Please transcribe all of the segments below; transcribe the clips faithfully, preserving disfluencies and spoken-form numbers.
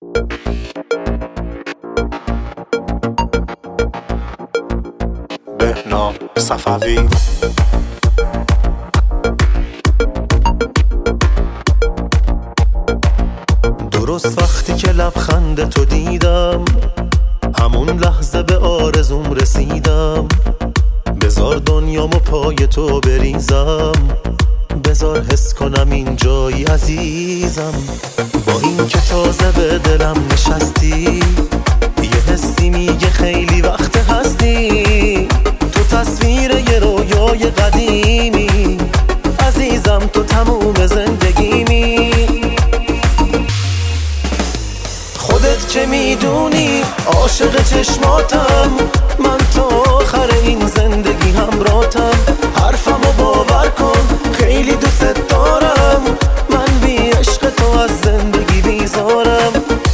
بهنام صفوی. درست وقتی که لبخند تو دیدم، همون لحظه به آرزوم رسیدم. بذار دنیامو پای تو بریزم، بذار حس کنم این جایی عزیزم. با این که تازه به دلم نشستی، یه حسی میگه خیلی وقت هستی. تو تصویر یه رویای قدیمی، عزیزم تو تموم زندگیمی. خودت چه میدونی عاشق چشماتم، من تا آخر این زندگی همراهتم. حرفمو باور کن خیلی دوست دارم، من بی عشق تو از زندگی بیزارم.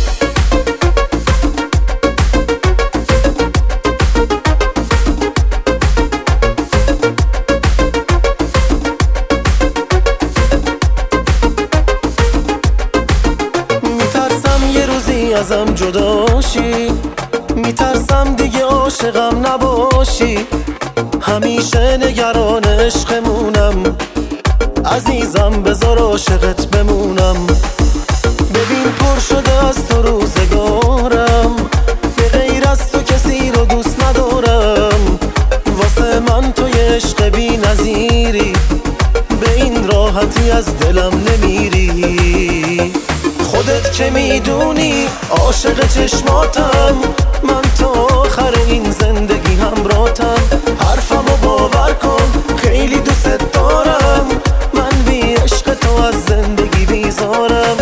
میترسم یه روزی ازم جداشی، میترسم دیگه عاشقم نباشی. همیشه نگران عشقمونم، عزیزم بذار عاشقت بمونم. ببین پر شده از تو روزگارم، به غیر از تو کسی رو دوست ندارم. واسه من تو یه عشق بی نظیری، به این راحتی از دلم نمیری. خودت چه میدونی عاشق چشماتم، من تا آخر این زندگی همراهتم. حرفمو باور کن خیلی دوست دارم، من بی عشق تو از زندگی بیزارم.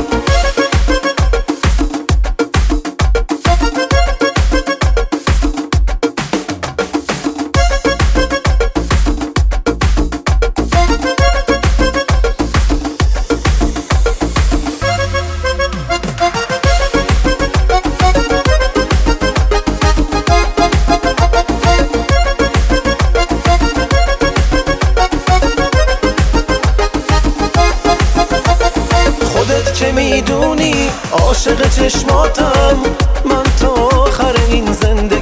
چه میدونی عاشق چشماتم، من تا آخر این زندگی